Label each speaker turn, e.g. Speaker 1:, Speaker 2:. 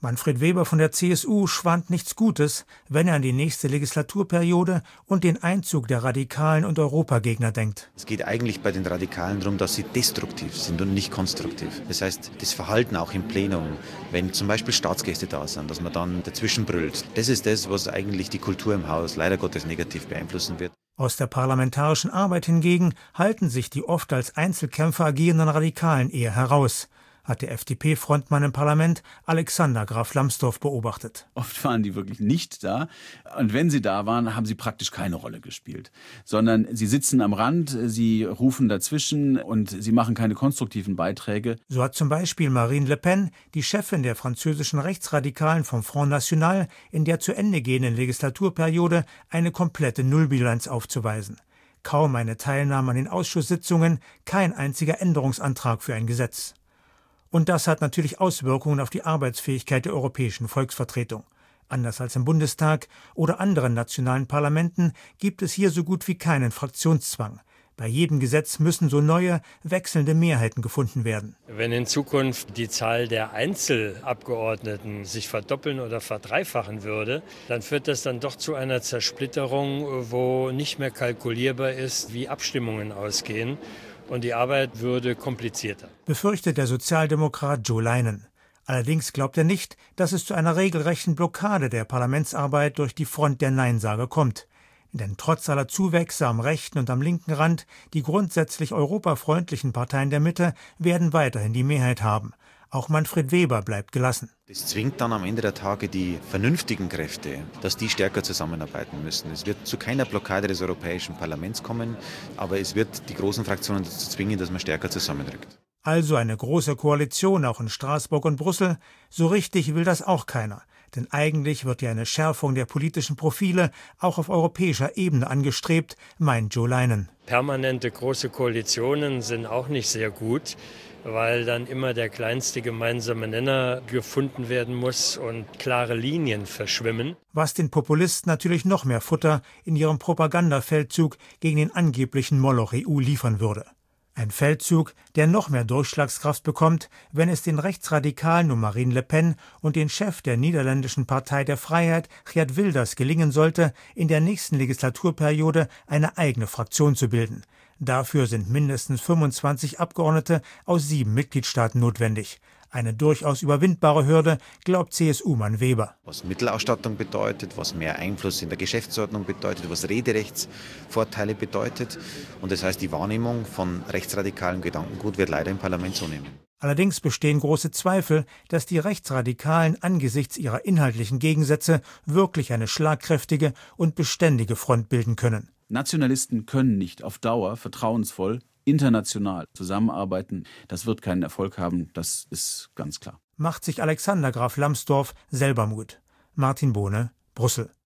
Speaker 1: Manfred Weber von der CSU schwant nichts Gutes, wenn er an die nächste Legislaturperiode und den Einzug der Radikalen und Europagegner denkt.
Speaker 2: Es geht eigentlich bei den Radikalen darum, dass sie destruktiv sind und nicht konstruktiv. Das heißt, das Verhalten auch im Plenum, wenn zum Beispiel Staatsgäste da sind, dass man dann dazwischen brüllt. Das ist das, was eigentlich die Kultur im Haus leider Gottes negativ beeinflussen wird.
Speaker 1: Aus der parlamentarischen Arbeit hingegen halten sich die oft als Einzelkämpfer agierenden Radikalen eher heraus, hat der FDP-Frontmann im Parlament Alexander Graf Lambsdorff beobachtet.
Speaker 3: Oft waren die wirklich nicht da. Und wenn sie da waren, haben sie praktisch keine Rolle gespielt. Sondern sie sitzen am Rand, sie rufen dazwischen und sie machen keine konstruktiven Beiträge.
Speaker 1: So hat zum Beispiel Marine Le Pen, die Chefin der französischen Rechtsradikalen vom Front National, in der zu Ende gehenden Legislaturperiode eine komplette Nullbilanz aufzuweisen. Kaum eine Teilnahme an den Ausschusssitzungen, kein einziger Änderungsantrag für ein Gesetz. Und das hat natürlich Auswirkungen auf die Arbeitsfähigkeit der europäischen Volksvertretung. Anders als im Bundestag oder anderen nationalen Parlamenten gibt es hier so gut wie keinen Fraktionszwang. Bei jedem Gesetz müssen so neue, wechselnde Mehrheiten gefunden werden.
Speaker 4: Wenn in Zukunft die Zahl der Einzelabgeordneten sich verdoppeln oder verdreifachen würde, dann führt das dann doch zu einer Zersplitterung, wo nicht mehr kalkulierbar ist, wie Abstimmungen ausgehen. Und die Arbeit würde komplizierter.
Speaker 1: Befürchtet der Sozialdemokrat Joe Leinen. Allerdings glaubt er nicht, dass es zu einer regelrechten Blockade der Parlamentsarbeit durch die Front der Neinsager kommt. Denn trotz aller Zuwächse am rechten und am linken Rand, die grundsätzlich europafreundlichen Parteien der Mitte werden weiterhin die Mehrheit haben. Auch Manfred Weber bleibt gelassen.
Speaker 2: Das zwingt dann am Ende der Tage die vernünftigen Kräfte, dass die stärker zusammenarbeiten müssen. Es wird zu keiner Blockade des Europäischen Parlaments kommen, aber es wird die großen Fraktionen dazu zwingen, dass man stärker zusammenrückt.
Speaker 1: Also eine große Koalition auch in Straßburg und Brüssel. So richtig will das auch keiner. Denn eigentlich wird ja eine Schärfung der politischen Profile auch auf europäischer Ebene angestrebt, meint Joe Leinen.
Speaker 4: Permanente große Koalitionen sind auch nicht sehr gut, weil dann immer der kleinste gemeinsame Nenner gefunden werden muss und klare Linien verschwimmen.
Speaker 1: Was den Populisten natürlich noch mehr Futter in ihrem Propagandafeldzug gegen den angeblichen Moloch EU liefern würde. Ein Feldzug, der noch mehr Durchschlagskraft bekommt, wenn es den Rechtsradikalen um Marine Le Pen und den Chef der niederländischen Partei der Freiheit, Geert Wilders, gelingen sollte, in der nächsten Legislaturperiode eine eigene Fraktion zu bilden. Dafür sind mindestens 25 Abgeordnete aus 7 Mitgliedstaaten notwendig. Eine durchaus überwindbare Hürde, glaubt CSU-Mann Weber.
Speaker 2: Was Mittelausstattung bedeutet, was mehr Einfluss in der Geschäftsordnung bedeutet, was Rederechtsvorteile bedeutet. Und das heißt, die Wahrnehmung von rechtsradikalem Gedankengut wird leider im Parlament zunehmen.
Speaker 1: Allerdings bestehen große Zweifel, dass die Rechtsradikalen angesichts ihrer inhaltlichen Gegensätze wirklich eine schlagkräftige und beständige Front bilden können.
Speaker 3: Nationalisten können nicht auf Dauer vertrauensvoll international zusammenarbeiten. Das wird keinen Erfolg haben, das ist ganz klar.
Speaker 1: Macht sich Alexander Graf Lambsdorff selber Mut. Martin Bohne, Brüssel.